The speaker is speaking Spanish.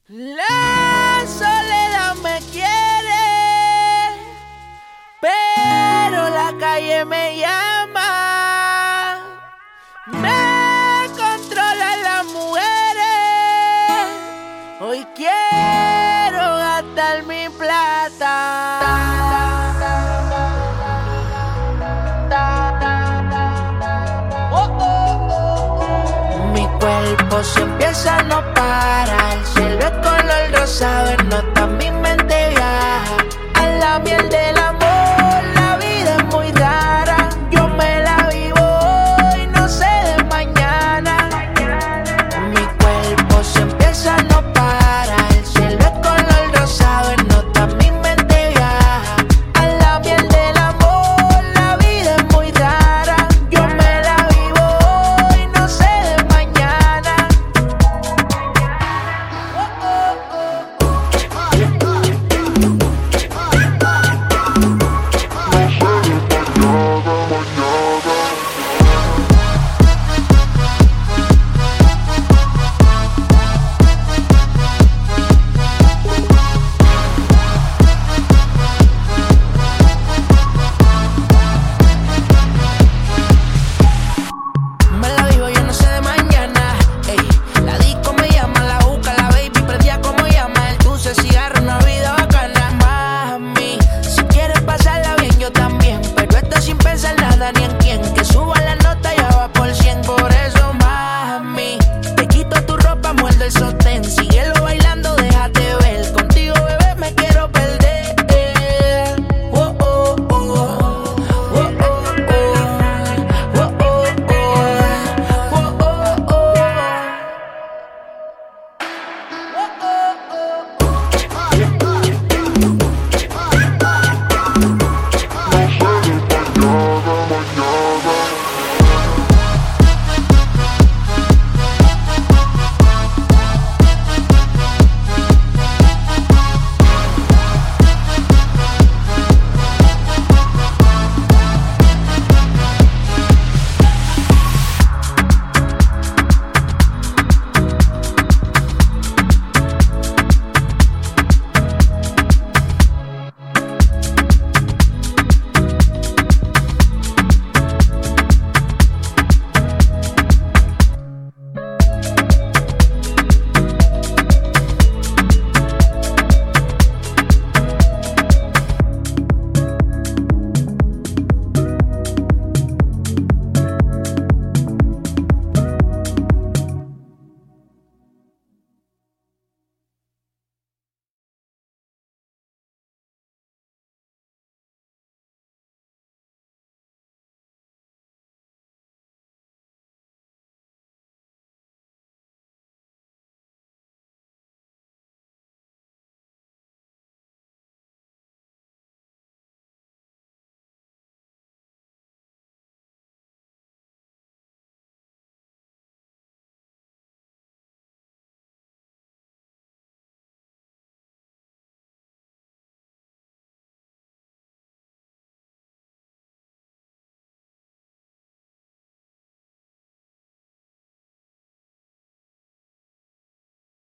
La soledad me quiere, pero la calle me llama. Me controlan las mujeres. Hoy quiero gastar mi plata. Mi cuerpo se empieza a no parar. Cielo es color rosado, en nota mi mente viaja a la miel del amor. La vida es muy rara, yo me la vivo hoy, no sé de mañana. Mi cuerpo se empieza a no parar. Cielo es color rosado, en nota mi mente viaja a la miel del amor. La vida es muy rara, yo me la vivo hoy, no sé de mañana. Me la vivo, yo no sé de mañana. Ey, la disco me llama, la busca, la baby prendía como llama. El dulce cigarro, una vida bacana. Mami, si quieres pasarla bien, yo también. Pero esto sin pensar nada ni en quién. Que suba la nota, ya va por 100. Por eso, mami, te quito tu ropa, muerde el sostén. Sigue